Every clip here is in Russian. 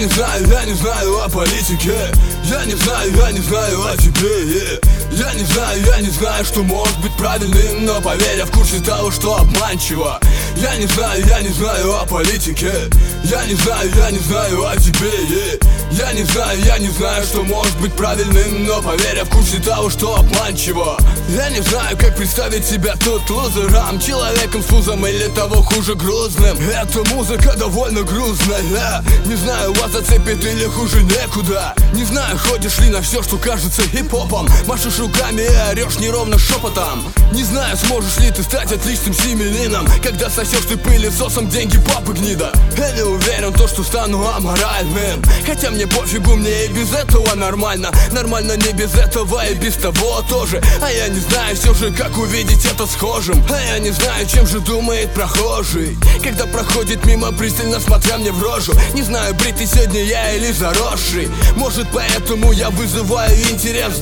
не знаю о политике. Я не знаю о тебе. Я не знаю, что может быть правильным, но поверь, я в курсе того, что обманчиво. Я не знаю о политике. Я не знаю о тебе. Я не знаю, что может быть правильным, но поверь, я в курсе того, что обманчиво. Я не знаю, как представить себя тут лузером, человеком с вузом или того хуже грузным. Эта музыка довольно грустная. Не знаю, вас зацепит или хуже некуда. Не знаю, ходишь ли на все, что кажется хип-хопом. Машешь руками и орешь неровно шепотом. Не знаю, сможешь ли ты стать отличным семенином, когда сосешь ты пылесосом деньги папы гнида. Я не уверен, что стану аморальным, хотя мне пофигу, мне и без этого нормально. Нормально не без этого и без того тоже. А я не знаю все же, как увидеть это схожим. А я не знаю, чем же думает прохожий, когда проходит мимо, пристально смотря мне в рожу. Не знаю, бритый сегодня я или заросший. Может, поэтому я вызываю интерес.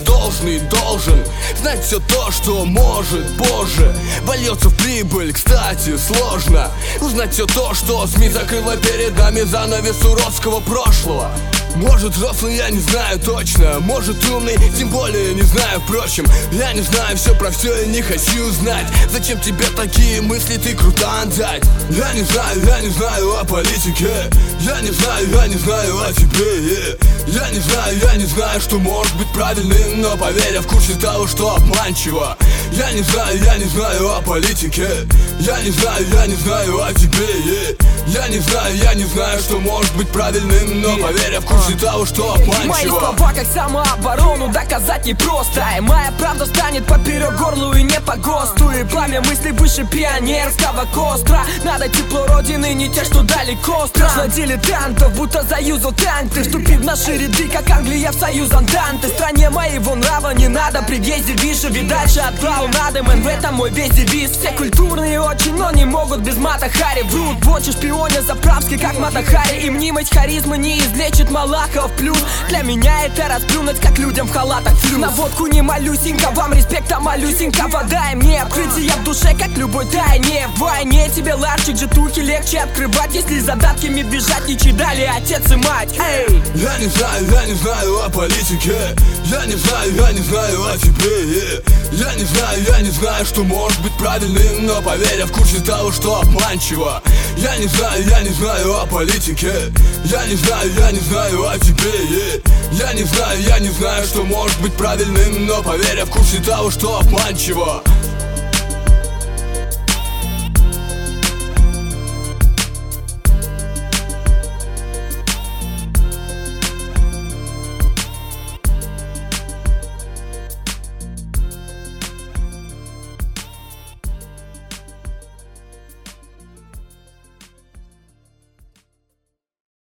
Должен знать все то, что может позже вольется в прибыль. Кстати, сложно узнать все то, что СМИ закрыла перед нами занавес уродского прошлого. Может, взрослый, я не знаю точно. Может, умный, тем более не знаю. Впрочем, я не знаю все про все и не хочу знать. Зачем тебе такие мысли, ты крутандать? Я не знаю о политике. Я не знаю о тебе. Я не знаю, что может быть правильным, но поверь, я в курсе того, что обманчиво. Я не знаю о политике. Я не знаю о тебе. Я не знаю, что может быть правильным, но поверь, я в курсе того, что обманчиво. Мои слова как самооборону доказать непросто. И моя правда станет поперек горлу и не по ГОСТу. И пламя мыслей выше пионерского костра. Надо тепло родины, не те, что далеко. Страшно дилетантов, будто заюзал танк. Ты вступи в наши ряды, как Англия в союз Антанты. Стране моего нрава не надо при въезде выше. Ведь дальше от клоунады, мэн, в этом мой весь девиз. Все культурные очень, но не могут без Мата Хари. Врут, бочи шпионя заправский, как Мата Хари. И мнимость харизмы не излечит Малахов плюс. Для меня это расплюнуть, как людям в халатах флюс. На водку не малюсенько, вам респекта малюсенького. Дай мне открытие в душе, как любой тайне. В войне тебе ларчик житухи легче открывать, если задатки медвежат не читали отец и мать. Эй! Я не знаю о политике. Я не знаю о тебе. Я не знаю, что может быть правильным, но поверь, я в курсе того, что обманчиво. Я не знаю о политике. Я не знаю о тебе. Я не знаю, что может быть правильным, но поверь, я в курсе того, что обманчиво.